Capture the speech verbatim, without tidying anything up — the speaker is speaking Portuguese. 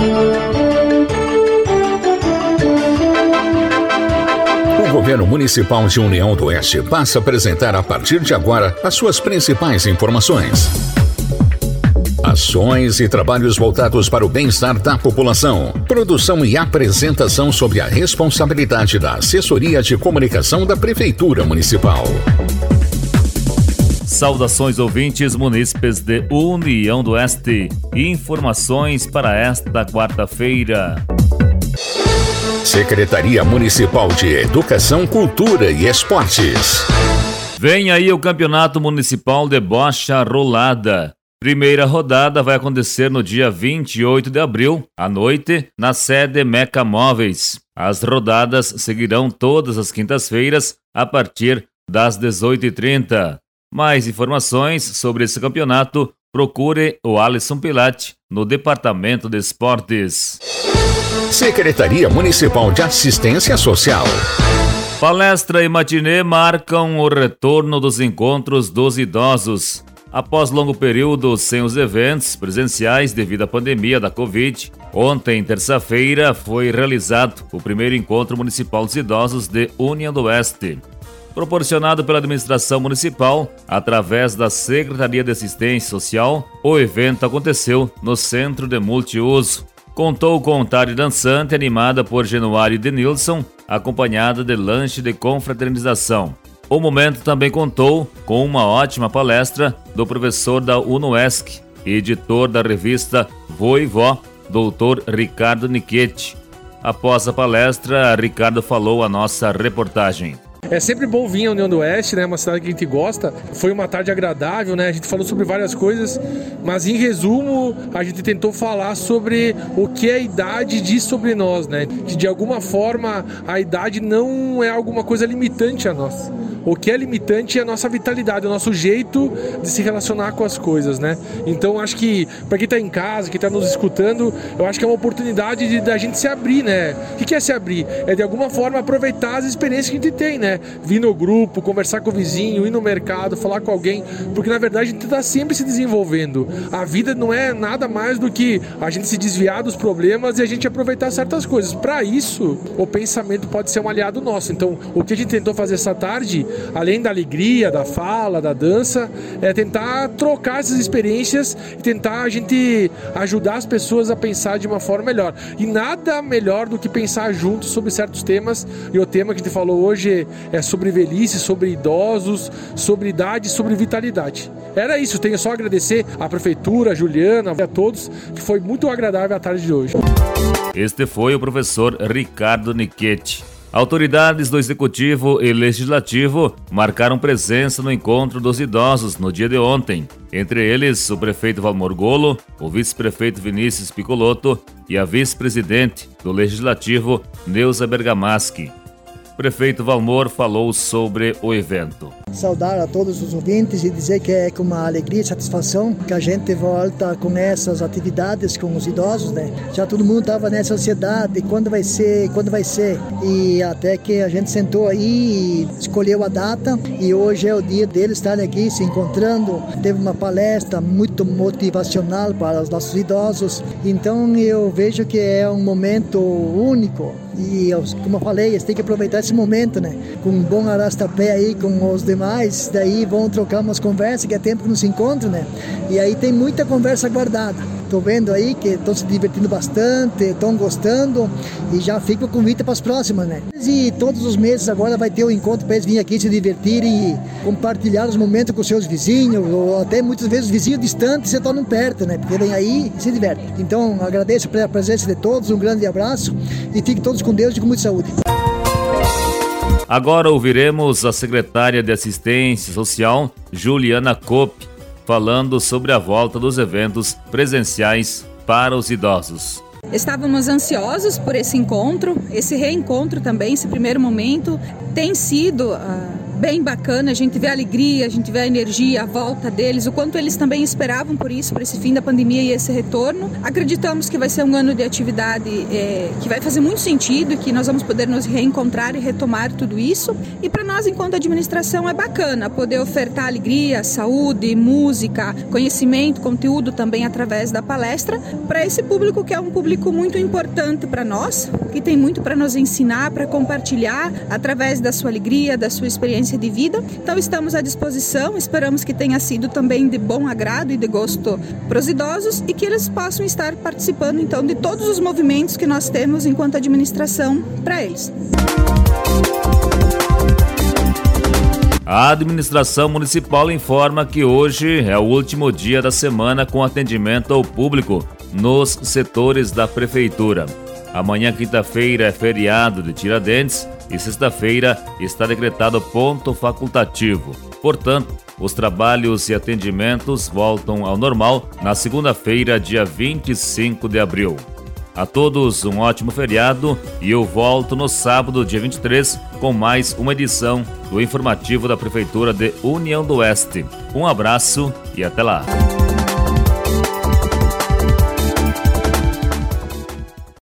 O Governo Municipal de União do Oeste passa a apresentar a partir de agora as suas principais informações. Ações e trabalhos voltados para o bem-estar da população. Produção e apresentação sob a responsabilidade da Assessoria de Comunicação da Prefeitura Municipal. Saudações ouvintes munícipes de União do Oeste. Informações para esta quarta-feira. Secretaria Municipal de Educação, Cultura e Esportes. Vem aí o Campeonato Municipal de Bocha Rolada. Primeira rodada vai acontecer no dia vinte e oito de abril, à noite, na sede Meca Móveis. As rodadas seguirão todas as quintas-feiras, a partir das dezoito e trinta. Mais informações sobre esse campeonato, procure o Alisson Pilate no Departamento de Esportes. Secretaria Municipal de Assistência Social. Palestra e matinê marcam o retorno dos encontros dos idosos. Após longo período sem os eventos presenciais devido à pandemia da Covid, ontem, terça-feira, foi realizado o primeiro encontro municipal dos idosos de União do Oeste. Proporcionado pela administração municipal, através da Secretaria de Assistência Social, o evento aconteceu no Centro de Multiuso. Contou com tarde dançante animada por Genuário Denilson, acompanhada de lanche de confraternização. O momento também contou com uma ótima palestra do professor da UNOESC, editor da revista Vô e Vó, doutor Ricardo Nichetti. Após a palestra, Ricardo falou a nossa reportagem. É sempre bom vir à União do Oeste, né? Uma cidade que a gente gosta. Foi uma tarde agradável, né? A gente falou sobre várias coisas, mas em resumo, a gente tentou falar sobre o que a idade diz sobre nós, né? Que de alguma forma a idade não é alguma coisa limitante a nós. O que é limitante é a nossa vitalidade, o nosso jeito de se relacionar com as coisas, né? Então acho que para quem está em casa, quem está nos escutando, eu acho que é uma oportunidade de da gente se abrir, né? O que é se abrir? É de alguma forma aproveitar as experiências que a gente tem, né? Vir no grupo, conversar com o vizinho, ir no mercado, falar com alguém, porque na verdade a gente está sempre se desenvolvendo. A vida não é nada mais do que a gente se desviar dos problemas e a gente aproveitar certas coisas. Para isso, o pensamento pode ser um aliado nosso. Então, o que a gente tentou fazer essa tarde, além da alegria, da fala, da dança, é tentar trocar essas experiências e tentar a gente ajudar as pessoas a pensar de uma forma melhor. E nada melhor do que pensar juntos sobre certos temas, e o tema que a gente falou hoje é sobre velhice, sobre idosos, sobre idade, sobre vitalidade. Era isso, tenho só a agradecer à Prefeitura, a Juliana, a todos, que foi muito agradável a tarde de hoje. Este foi o professor Ricardo Nichetti. Autoridades do Executivo e Legislativo marcaram presença no encontro dos idosos no dia de ontem. Entre eles, o prefeito Valmor Golo, o vice-prefeito Vinícius Piccolotto e a vice-presidente do Legislativo, Neuza Bergamaschi. O prefeito Valmor falou sobre o evento. Saudar a todos os ouvintes e dizer que é com uma alegria e satisfação que a gente volta com essas atividades com os idosos, né? Já todo mundo estava nessa ansiedade, quando vai ser, quando vai ser. E até que a gente sentou aí, escolheu a data e hoje é o dia deles estarem aqui se encontrando. Teve uma palestra muito motivacional para os nossos idosos. Então eu vejo que é um momento único. E, como eu falei, eles têm que aproveitar esse momento, né? Com um bom arrastapé aí com os demais, daí vão trocar umas conversas, que é tempo que não se encontra, né? E aí tem muita conversa guardada. Tô vendo aí que estão se divertindo bastante, estão gostando e já fica o convite para as próximas, né? E todos os meses agora vai ter um encontro para eles virem aqui se divertirem e compartilhar os momentos com os seus vizinhos, ou até muitas vezes vizinhos distantes se tornam perto, né? Porque vem aí e se divertem. Então agradeço pela presença de todos, um grande abraço e fiquem todos com Deus e com muita saúde. Agora ouviremos a secretária de Assistência Social, Juliana Kopp, falando sobre a volta dos eventos presenciais para os idosos. Estávamos ansiosos por esse encontro, esse reencontro também, esse primeiro momento tem sido uh, bem bacana, a gente vê a alegria, a gente vê a energia, a volta deles, o quanto eles também esperavam por isso, por esse fim da pandemia e esse retorno. Acreditamos que vai ser um ano de atividade é, que vai fazer muito sentido e que nós vamos poder nos reencontrar e retomar tudo isso. E para nós, enquanto administração, é bacana poder ofertar alegria, saúde, música, conhecimento, conteúdo também através da palestra para esse público que é um público muito importante para nós, que tem muito para nos ensinar, para compartilhar através da sua alegria, da sua experiência de vida. Então estamos à disposição, esperamos que tenha sido também de bom agrado e de gosto para os idosos e que eles possam estar participando então de todos os movimentos que nós temos enquanto administração para eles. A administração municipal informa que hoje é o último dia da semana com atendimento ao público nos setores da prefeitura. Amanhã, quinta-feira, é feriado de Tiradentes e sexta-feira está decretado ponto facultativo. Portanto, os trabalhos e atendimentos voltam ao normal na segunda-feira, dia vinte e cinco de abril. A todos um ótimo feriado e eu volto no sábado, dia vinte e três, com mais uma edição do informativo da Prefeitura de União do Oeste. Um abraço e até lá!